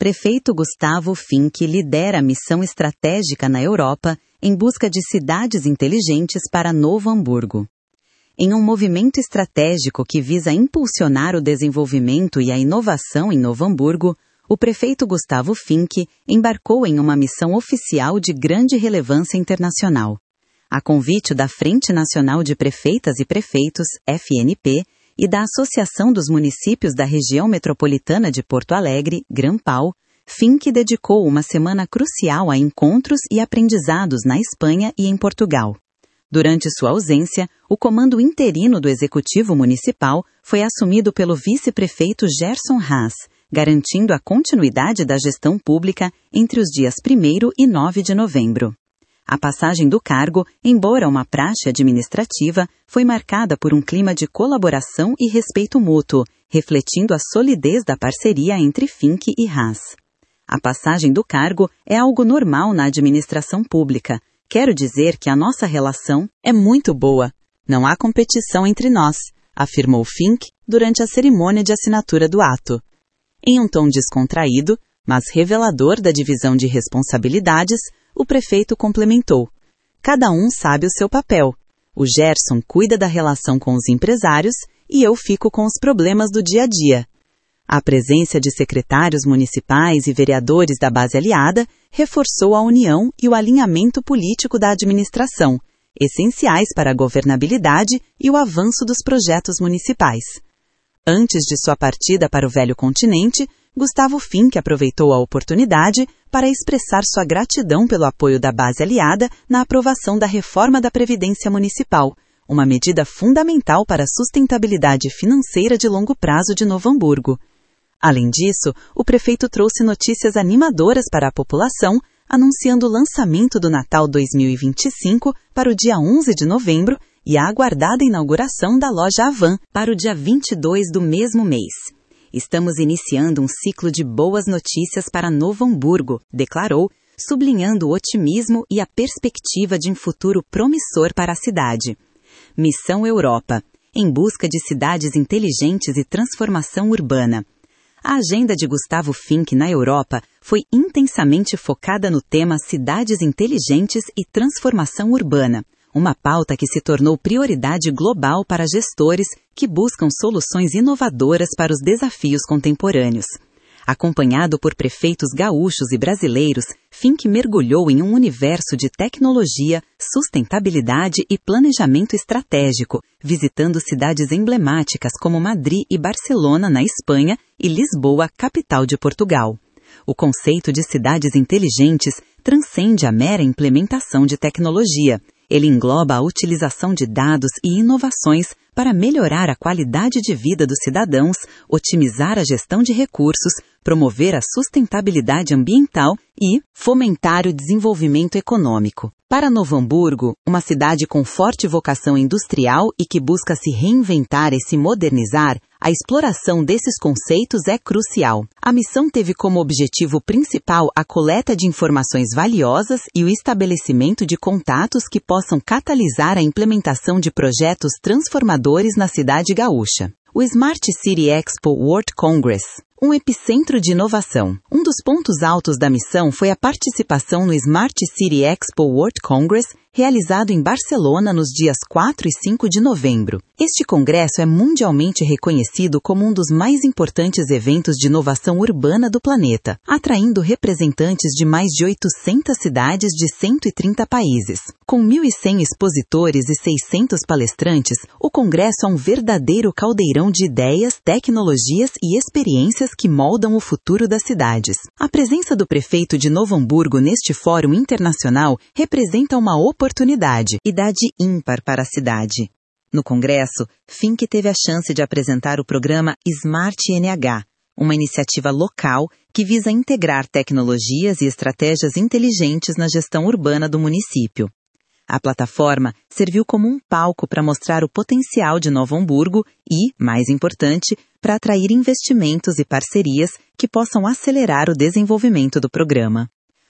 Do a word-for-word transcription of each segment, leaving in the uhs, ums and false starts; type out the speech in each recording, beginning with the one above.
Prefeito Gustavo Fink lidera a missão estratégica na Europa em busca de cidades inteligentes para Novo Hamburgo. Em um movimento estratégico que visa impulsionar o desenvolvimento e a inovação em Novo Hamburgo, o prefeito Gustavo Fink embarcou em uma missão oficial de grande relevância internacional. A convite da Frente Nacional de Prefeitas e Prefeitos, F N P, e da Associação dos Municípios da Região Metropolitana de Porto Alegre, Grampal, Fink dedicou uma semana crucial a encontros e aprendizados na Espanha e em Portugal. Durante sua ausência, o comando interino do Executivo Municipal foi assumido pelo vice-prefeito Gerson Haas, garantindo a continuidade da gestão pública entre os dias primeiro e nove de novembro. A passagem do cargo, embora uma praxe administrativa, foi marcada por um clima de colaboração e respeito mútuo, refletindo a solidez da parceria entre Fink e Haas. A passagem do cargo é algo normal na administração pública. Quero dizer que a nossa relação é muito boa. Não há competição entre nós, afirmou Fink durante a cerimônia de assinatura do ato. Em um tom descontraído, mas revelador da divisão de responsabilidades, o prefeito complementou. Cada um sabe o seu papel. O Gerson cuida da relação com os empresários e eu fico com os problemas do dia a dia. A presença de secretários municipais e vereadores da base aliada reforçou a união e o alinhamento político da administração, essenciais para a governabilidade e o avanço dos projetos municipais. Antes de sua partida para o velho continente, Gustavo Fink aproveitou a oportunidade para expressar sua gratidão pelo apoio da base aliada na aprovação da reforma da Previdência Municipal, uma medida fundamental para a sustentabilidade financeira de longo prazo de Novo Hamburgo. Além disso, o prefeito trouxe notícias animadoras para a população, anunciando o lançamento do Natal dois mil e vinte e cinco para o dia onze de novembro e a aguardada inauguração da loja Avan para o dia vinte e dois do mesmo mês. Estamos iniciando um ciclo de boas notícias para Novo Hamburgo, declarou, sublinhando o otimismo e a perspectiva de um futuro promissor para a cidade. Missão Europa, em busca de cidades inteligentes e transformação urbana. A agenda de Gustavo Fink na Europa foi intensamente focada no tema Cidades Inteligentes e Transformação Urbana, uma pauta que se tornou prioridade global para gestores que buscam soluções inovadoras para os desafios contemporâneos. Acompanhado por prefeitos gaúchos e brasileiros, Fink mergulhou em um universo de tecnologia, sustentabilidade e planejamento estratégico, visitando cidades emblemáticas como Madrid e Barcelona, na Espanha, e Lisboa, capital de Portugal. O conceito de cidades inteligentes transcende a mera implementação de tecnologia. Ele engloba a utilização de dados e inovações para melhorar a qualidade de vida dos cidadãos, otimizar a gestão de recursos, promover a sustentabilidade ambiental e fomentar o desenvolvimento econômico. Para Novo Hamburgo, uma cidade com forte vocação industrial e que busca se reinventar e se modernizar, a exploração desses conceitos é crucial. A missão teve como objetivo principal a coleta de informações valiosas e o estabelecimento de contatos que possam catalisar a implementação de projetos transformadores na cidade gaúcha. O Smart City Expo World Congress, um epicentro de inovação. Um dos pontos altos da missão foi a participação no Smart City Expo World Congress, realizado em Barcelona nos dias quatro e cinco de novembro. Este congresso é mundialmente reconhecido como um dos mais importantes eventos de inovação urbana do planeta, atraindo representantes de mais de oitocentas cidades de cento e trinta países. Com mil e cem expositores e seiscentos palestrantes, o congresso é um verdadeiro caldeirão de ideias, tecnologias e experiências que moldam o futuro das cidades. A presença do prefeito de Novo Hamburgo neste fórum internacional representa uma oportunidade, idade ímpar para a cidade. No congresso, Fink teve a chance de apresentar o programa Smart N H, uma iniciativa local que visa integrar tecnologias e estratégias inteligentes na gestão urbana do município. A plataforma serviu como um palco para mostrar o potencial de Novo Hamburgo e, mais importante, para atrair investimentos e parcerias que possam acelerar o desenvolvimento do programa.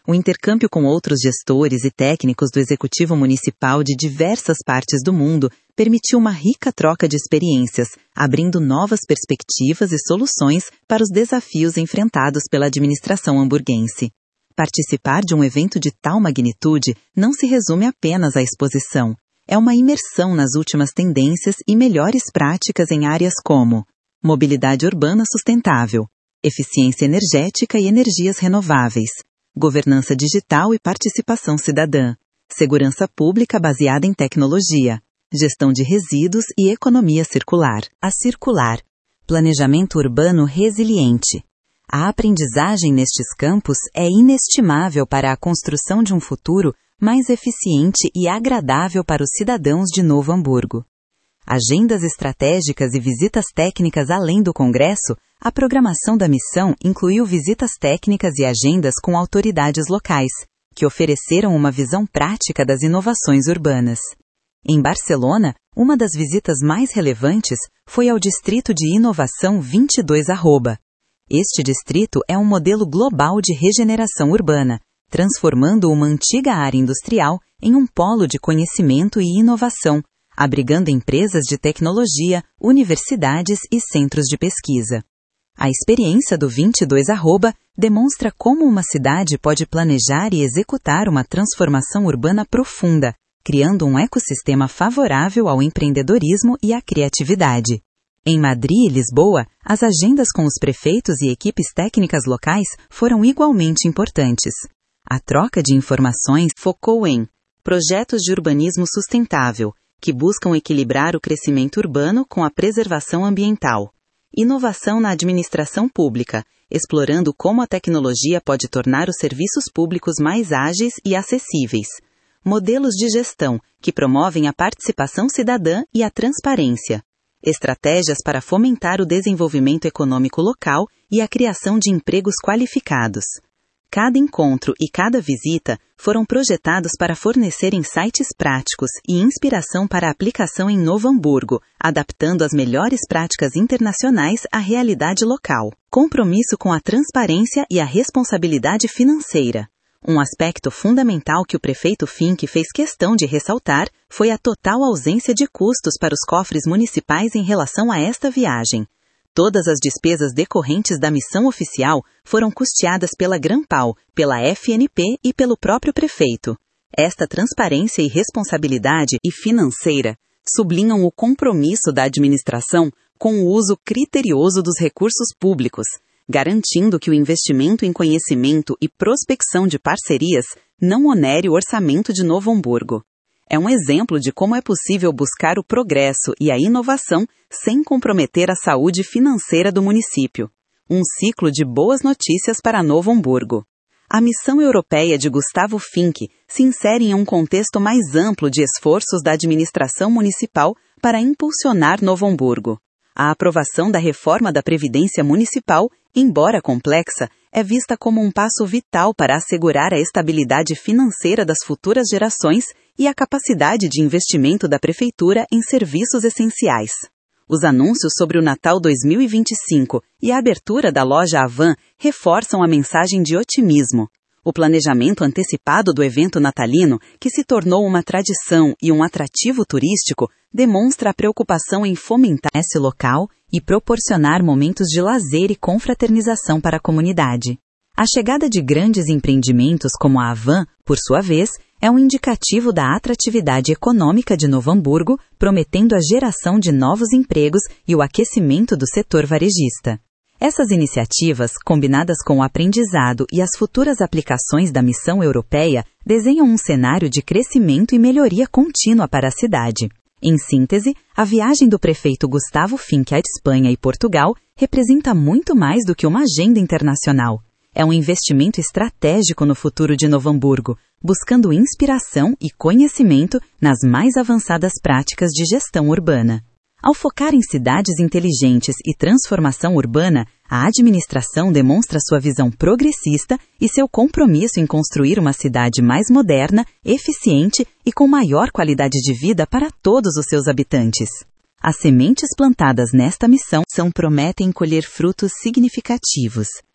O intercâmbio com outros gestores e técnicos do Executivo Municipal de diversas partes do mundo permitiu uma rica troca de experiências, abrindo novas perspectivas e soluções para os desafios enfrentados pela administração hamburguense. Participar de um evento de tal magnitude não se resume apenas à exposição. É uma imersão nas últimas tendências e melhores práticas em áreas como mobilidade urbana sustentável, eficiência energética e energias renováveis, governança digital e participação cidadã, segurança pública baseada em tecnologia, gestão de resíduos e economia circular. A circular, planejamento urbano resiliente. A aprendizagem nestes campos é inestimável para a construção de um futuro mais eficiente e agradável para os cidadãos de Novo Hamburgo. Agendas estratégicas e visitas técnicas além do Congresso, a programação da missão incluiu visitas técnicas e agendas com autoridades locais, que ofereceram uma visão prática das inovações urbanas. Em Barcelona, uma das visitas mais relevantes foi ao Distrito de Inovação vinte e dois arroba. Este distrito é um modelo global de regeneração urbana, transformando uma antiga área industrial em um polo de conhecimento e inovação, abrigando empresas de tecnologia, universidades e centros de pesquisa. A experiência do vinte e dois arroba demonstra como uma cidade pode planejar e executar uma transformação urbana profunda, criando um ecossistema favorável ao empreendedorismo e à criatividade. Em Madrid e Lisboa, as agendas com os prefeitos e equipes técnicas locais foram igualmente importantes. A troca de informações focou em projetos de urbanismo sustentável, que buscam equilibrar o crescimento urbano com a preservação ambiental. Inovação na administração pública, explorando como a tecnologia pode tornar os serviços públicos mais ágeis e acessíveis. Modelos de gestão, que promovem a participação cidadã e a transparência. Estratégias para fomentar o desenvolvimento econômico local e a criação de empregos qualificados. Cada encontro e cada visita foram projetados para fornecer insights práticos e inspiração para a aplicação em Novo Hamburgo, adaptando as melhores práticas internacionais à realidade local. Compromisso com a transparência e a responsabilidade financeira. Um aspecto fundamental que o prefeito Fink fez questão de ressaltar foi a total ausência de custos para os cofres municipais em relação a esta viagem. Todas as despesas decorrentes da missão oficial foram custeadas pela Granpal, pela F N P e pelo próprio prefeito. Esta transparência e responsabilidade e financeira sublinham o compromisso da administração com o uso criterioso dos recursos públicos, garantindo que o investimento em conhecimento e prospecção de parcerias não onere o orçamento de Novo Hamburgo. É um exemplo de como é possível buscar o progresso e a inovação sem comprometer a saúde financeira do município. Um ciclo de boas notícias para Novo Hamburgo. A missão europeia de Gustavo Fink se insere em um contexto mais amplo de esforços da administração municipal para impulsionar Novo Hamburgo. A aprovação da reforma da Previdência Municipal, embora complexa, é vista como um passo vital para assegurar a estabilidade financeira das futuras gerações e a capacidade de investimento da Prefeitura em serviços essenciais. Os anúncios sobre o Natal dois mil e vinte e cinco e a abertura da loja Avan reforçam a mensagem de otimismo. O planejamento antecipado do evento natalino, que se tornou uma tradição e um atrativo turístico, demonstra a preocupação em fomentar esse local e proporcionar momentos de lazer e confraternização para a comunidade. A chegada de grandes empreendimentos como a Avan, por sua vez, é um indicativo da atratividade econômica de Novo Hamburgo, prometendo a geração de novos empregos e o aquecimento do setor varejista. Essas iniciativas, combinadas com o aprendizado e as futuras aplicações da missão europeia, desenham um cenário de crescimento e melhoria contínua para a cidade. Em síntese, a viagem do prefeito Gustavo Fink à Espanha e Portugal representa muito mais do que uma agenda internacional. É um investimento estratégico no futuro de Novo Hamburgo, buscando inspiração e conhecimento nas mais avançadas práticas de gestão urbana. Ao focar em cidades inteligentes e transformação urbana, a administração demonstra sua visão progressista e seu compromisso em construir uma cidade mais moderna, eficiente e com maior qualidade de vida para todos os seus habitantes. As sementes plantadas nesta missão são prometem colher frutos significativos.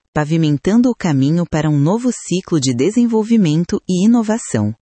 pavimentando o caminho para um novo ciclo de desenvolvimento e inovação.